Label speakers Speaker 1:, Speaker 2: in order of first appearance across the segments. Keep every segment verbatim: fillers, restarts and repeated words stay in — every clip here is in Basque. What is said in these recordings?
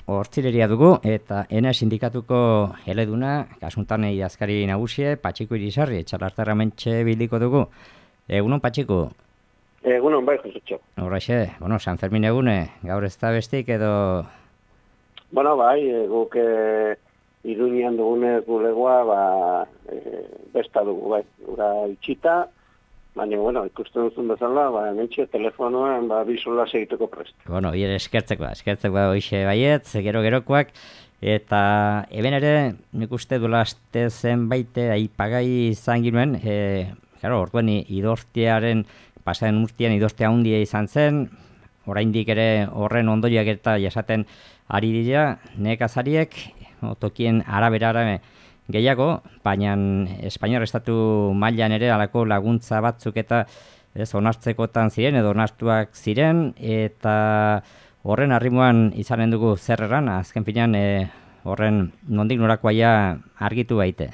Speaker 1: hortzileria dugu, eta ena sindikatuko eleduna, kasuntan idazkari nagusie, Patxiko Irizarri, etxalartarra mentxe bildiko dugu. Egunon, Patxiko?
Speaker 2: Egunon, bai, Josutxo.
Speaker 1: Horrexe, bueno, San Fermin egune, gaur ez da bestik edo...
Speaker 2: Bueno, bai, guk e, Iruñean dugunez bulegoa, ba, e, besta dugu, bai, ura itxita, baina, bueno, ikusten duzun bezala, ba, mentxe telefonoan, ba, bizola segituko prest.
Speaker 1: Bueno, hire eskertzeko, eskertzeko hoxe baiet, gero-gerokoak, eta eben ere, nik uste duela aste zenbaite aipagai izan ginuen, e, claro, orduan idortearen, pasaren urtean idortea handia izan zen, oraindik ere horren ondoriak eta jasaten ari dira, nekazariek, tokien arabera gehiago, baina Espainiar Estatu mailan ere halako laguntza batzuk eta ez onartzekotan ziren edo onartuak ziren, eta horren arrimoan izanen dugu zer erran, azken finean e, horren nondik norakoaia argitu baite.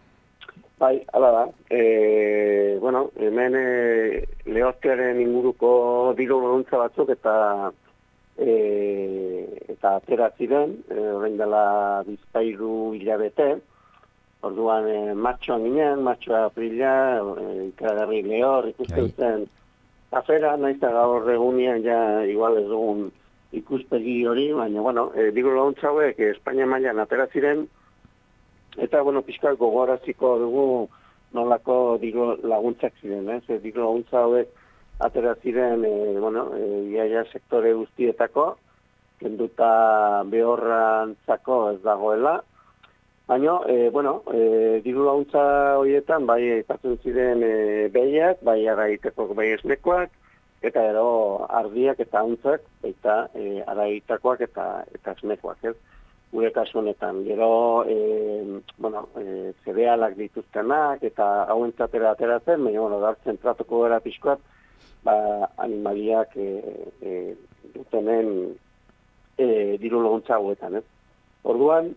Speaker 2: Bai, hala da. E, bueno, hemen e, lehortearen inguruko diru laguntza batzuk eta e, eta atera ziren, e, orain dela bizpairu hilabete, orduan e, martxoan ginen, martxoa aprila, e, ikaragarri lehor, ikusten zen afera, nahiz eta gaur egunean ja igual ez dugun ikuspegi hori, baina, bueno, e, diru laguntza hauek e, Espainia mailan atera ziren, eta, bueno, pixka gogoraziko dugu nolako diru laguntzak ziren, ez? E, diru laguntza hauek atera ziren, e, bueno, e, iaia sektore guztietako, kenduta behorrantzako ez dagoela, baina, e, bueno, e, diru laguntza horietan, bai, aipatzen ziren e, behiak, bai, araiteko bai esnekoak, eta ero ardiak eta hauntzak, eta e, araitakoak eta, eta esnekoak, ez? Gure kasu honetan, gero, e, bueno, e, zerealak dituztenak eta hauentzatera ateratzen, baina, bueno, gartzen tratuko gara pixkoat, ba, animaliak e, e, dutenen e, diru laguntza hauetan, ez? Orduan,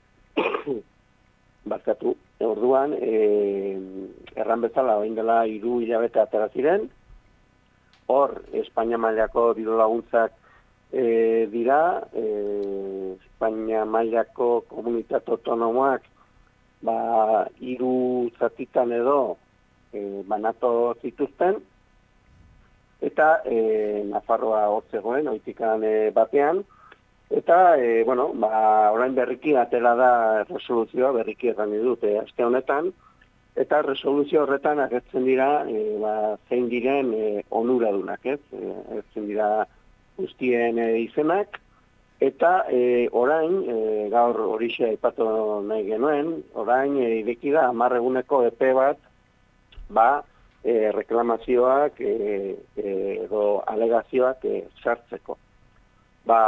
Speaker 2: barkatu, orduan, e, erran bezala, bain dela hiru hilabete atera ziren, hor, Espainia mailako diru laguntzak E, dira, e, Espainia mailako komunitate autonomoak ba, hiru zatitan edo e, banato zituzten, eta e, Nafarroa hor zegoen, oitikan e, batean, eta, e, bueno, ba, orain berriki atera da resoluzioa, berriki erran dut, e, aste honetan, eta resoluzio horretan agertzen dira, e, ba, zein diren e, onuradunak, ez? E, agertzen dira guztien e, izenak, eta e, orain, e, gaur horixe aipatu nahi genuen, orain e, ideki da hamar eguneko epe bat, ba, e, reklamazioak e, e, edo alegazioak e, sartzeko. Ba,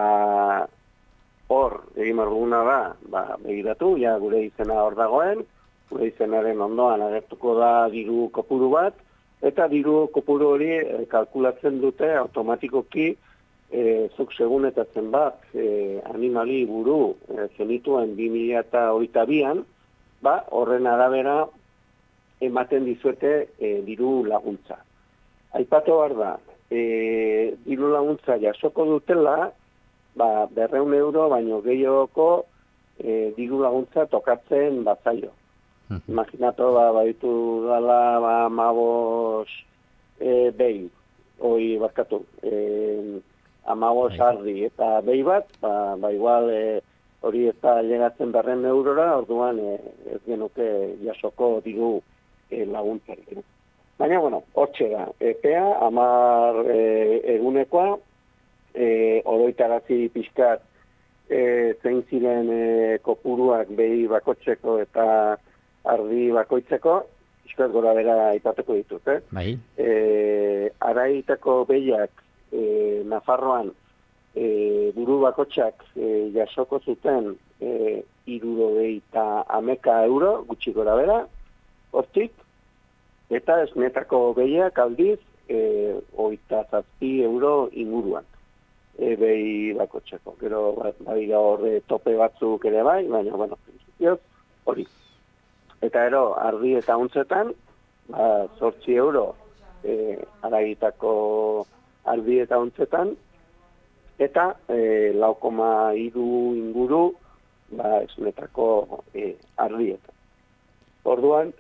Speaker 2: hor, egin duguna da, ba, begiratu, ja gure izena hor dagoen, gure izenaren ondoan agertuko da diru kopuru bat, eta diru kopuru hori e, kalkulatzen dute automatikoki e, zuk segunetatzen bat e, animali buru e, zenituen bi mila hogeita bian, ba, horren arabera ematen dizuete e, diru laguntza. Aipatu behar da, e, diru laguntza jasoko dutela, ba, berreun euro baino gehiagoko e, diru laguntza tokatzen bazaio. Imaginato, ba, baitu dala, ba, amabos e, behi, hoi barkatu, e, amabos ardi eta behi bat, ba, ba igual e, hori eta llegatzen berren eurora, orduan e, ez genuke jasoko diru e, laguntzarik. Baina, bueno, hortxe da, epea, amar e, egunekoa, e, oroitarazi pixkat e, zein ziren e, kopuruak behi bakotxeko eta ardi bakoitzeko, pixkat gora bera aipatuko ditut, eh?
Speaker 1: Bai.
Speaker 2: E, araiteko behiak e, Nafarroan e, buru bakotxak e, jasoko zuten e, irurogeita hameka euro, gutxi gora bera, hortik, eta esnetako behiak aldiz e, oita zazpi euro inguruan. E, behi bakotxeko. Gero, bai gaur e, tope batzuk ere bai, baina, bueno, hori. Eta ero, ardi eta untzetan, ba, zortzi euro e, aragitako ardi eta untzetan, eta e, lau koma hiru inguru ba, esnetako e, ardietan. Orduan,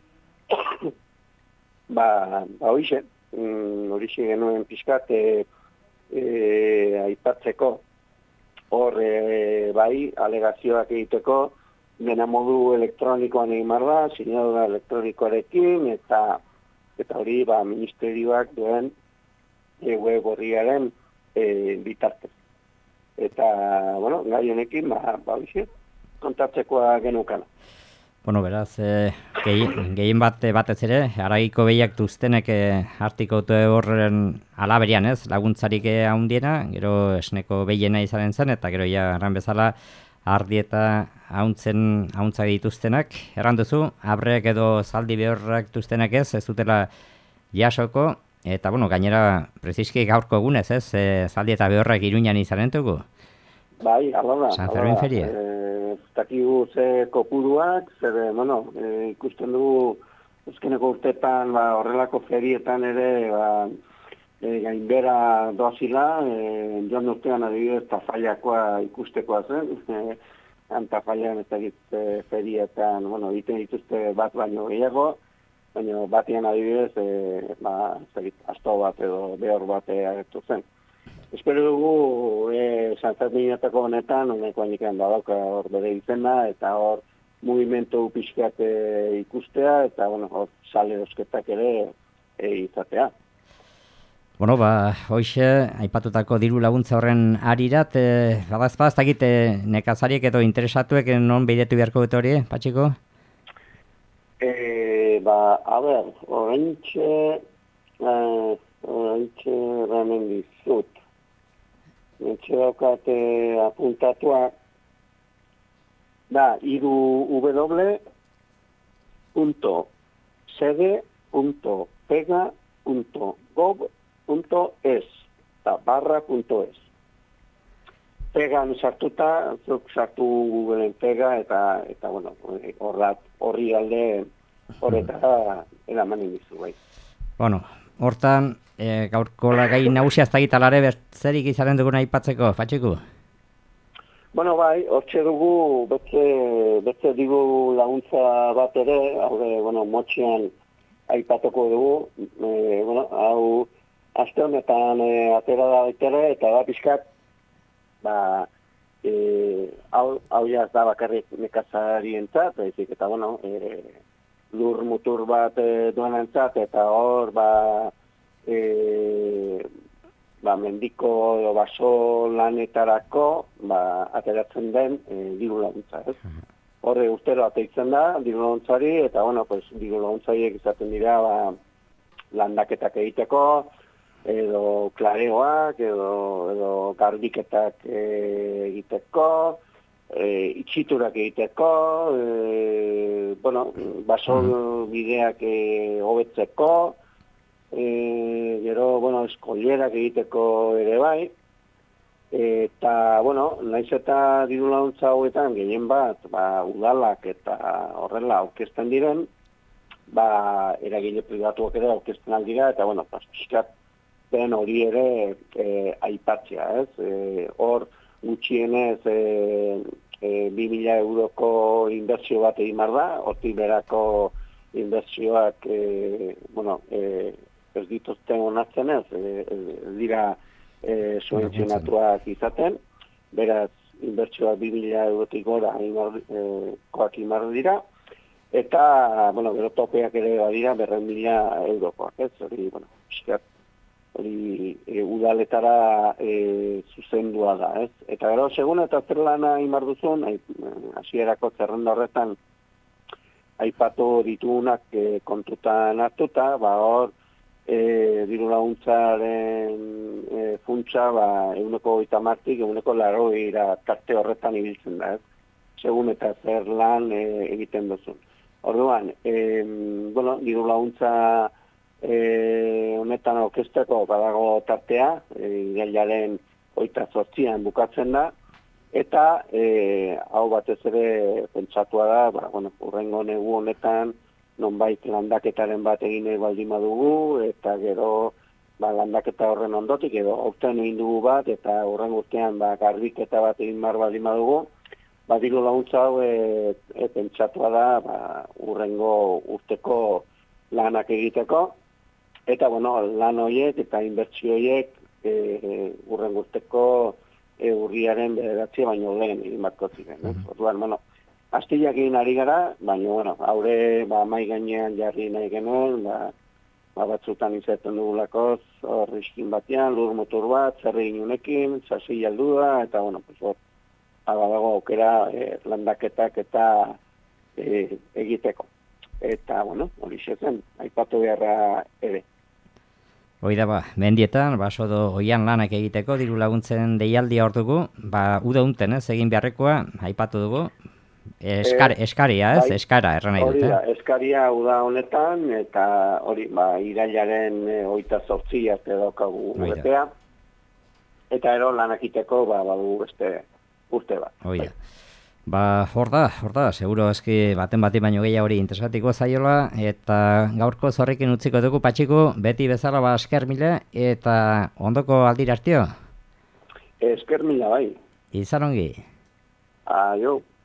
Speaker 2: ba, ba hoize, mm, horixe genuen pixkat e, e, aipatzeko hor e, bai, alegazioak egiteko, dena modu elektronikoan egin marra, sinadura elektronikoarekin, eta eta hori ba, ministerioak duen e, web horriaren e, bitartez. Eta, bueno, gai honekin, ba, ba hoize, kontatzekoa genukana.
Speaker 1: Bueno, beraz, eh, gehien, gehien bat batez ere, haragiko behiak duztenek eh, artiko horren alaberian, ez, laguntzarik handiena, gero esneko behiena izanen zen, eta gero ja erran bezala, ardi eta hauntzen hauntza dituztenak, erran duzu, abrek edo zaldi behorrak duztenak ez, ez dutela jasoko, eta, bueno, gainera, preziski gaurko egunez, ez, e, zaldi eta behorrak Iruñan izanen dugu.
Speaker 2: Bai, ala da.
Speaker 1: San Fermin feria.
Speaker 2: E, takigu ze kopuruak, zer, bueno, e, ikusten dugu azkeneko urtetan, ba, horrelako ferietan ere, ba, e, gainbera doazila, e, joan urtean adibidez Tafaiakoa ikustekoa zen, e, Tafaian ez egit e, ferietan, bueno, egiten dituzte bat baino gehiago, baina batian adibidez, e, ba, ez egit, asto bat edo behor bat agertu zen. Espero dugu e, San Ferminetako honetan, honeko hainikan badauka hor bere izena, eta hor mugimendu pixkat e, ikustea, eta bueno, hor sale osketak ere e, izatea.
Speaker 1: Bueno, ba, hoxe, aipatutako diru laguntza horren arirat, e, badazpa, ez dakit nekazariek edo interesatuek non behiretu beharko dut hori, Patxiko?
Speaker 2: E, ba, a ber, horrentxe, e, horrentxe ramen dizut. Etxe daukate apuntatua da iru w punto sede punto pega punto gov punto es eta barra punto es. Pegan sartuta, zuk sartu Googleen pega eta eta bueno, horrat horri alde horretara eraman inizu bai.
Speaker 1: Bueno, hortan E, gaurko gai nagusia ez dagitalare bertzerik izaren duguna aipatzeko, Patxiku?
Speaker 2: Bueno, bai, hortxe dugu beste, beste digu laguntza bat ere, hau bueno, motxian aipatuko dugu, e, bueno, hau aste honetan e, atera da baitere, eta da pixkat, ba, e, hau, hau jaz da bakarrik nekazarientzat, ezik, eta bueno, e, lur mutur bat e, duenentzat, eta hor, ba, E, ba, mendiko edo baso lanetarako ba, ateratzen den e, diru laguntza, ez? Horre urtero ateitzen da, diru laguntzari, eta bueno, pues, diru laguntzariek izaten dira ba, landaketak egiteko, edo klareoak, edo, edo garbiketak e, egiteko, e, itxiturak egiteko, e, bueno, baso bideak e, hobetzeko, E, gero, bueno, eskolerak egiteko ere bai, eta, bueno, naiz eta diru laguntza hauetan gehien bat, ba, udalak eta horrela aurkezten diren, ba, eragile pribatuak ere aurkezten aldira, eta, bueno, paspiskat ben hori ere e, aipatzea, ez? E, hor, gutxienez, e, e, bi mila euroko inbertsio bat egin behar da, hortik berako inbertsioak, e, bueno, e, ez dituzten onartzen ez, e, e, dira e, subentzionatuak izaten, beraz, inbertsioak bi mila eurotik gora e, koak imarru dira, eta, bueno, gero topeak ere badira berreun mila eurokoak, ez, hori, bueno, pixkat, hori e, udaletara e, zuzendua da, ez, eta gero, segun eta zer lana imarru zuen, hasierako zerrenda horretan, aipatu ditugunak e, kontutan hartuta, ba, hor, E, diru laguntzaren e, funtsa ba, eguneko goita martik, eguneko laroira tarte horretan ibiltzen da, ez? Segun eta zer lan e, egiten duzun. Orduan, e, bueno, diru laguntza e, honetan orkesteko badago tartea, e, irailaren hogeita zortzian bukatzen da, eta e, hau batez ere pentsatua da, ba, bueno, urrengo negu honetan, nonbait landaketaren bat egin baldin badugu, eta gero ba, landaketa horren ondotik, edo aurten egin dugu bat, eta horren urtean ba, garbiketa bat egin mar baldin badugu, ba, diru laguntza hau e, e, pentsatua da ba, urrengo urteko lanak egiteko, eta bueno, lan horiek eta inbertsio horiek e, urrengo urteko e, urriaren bederatzi baino lehen egin batko ziren. Eh? Mm-hmm. Orduan, bueno, astillak egin ari gara, baina, bueno, haure ba, mai gainean jarri nahi genuen, ba, ba, batzutan izaten dugulakoz, hor iskin batean, lur motor bat, zerri inunekin, sasi jaldua, eta, bueno, pues, hor, badago aukera e, landaketak eta e, egiteko. Eta, bueno, hori zen, aipatu beharra ere.
Speaker 1: Hoi da, ba, mendietan, baso do oian lanak egiteko, diru laguntzen deialdia hor dugu, ba, uda unten, ez, egin beharrekoa, aipatu dugu, Eskar, e, eskaria, ez, bai, eskara, erran nahi dute.
Speaker 2: Hori da, eskaria uda honetan, eta hori, ba, irailaren e, oita zortzi arte daukagu urtea, eta ero lanak egiteko, ba, badu beste urte bat.
Speaker 1: Hoi da. Ba, hor da, hor da, seguro eski baten bati baino gehiago hori interesatiko zaiola, eta gaurko zorrekin utziko dugu patxiku, beti bezala ba esker mila, eta ondoko aldira hartio?
Speaker 2: Esker mila, bai.
Speaker 1: Izan ongi.
Speaker 2: Aio.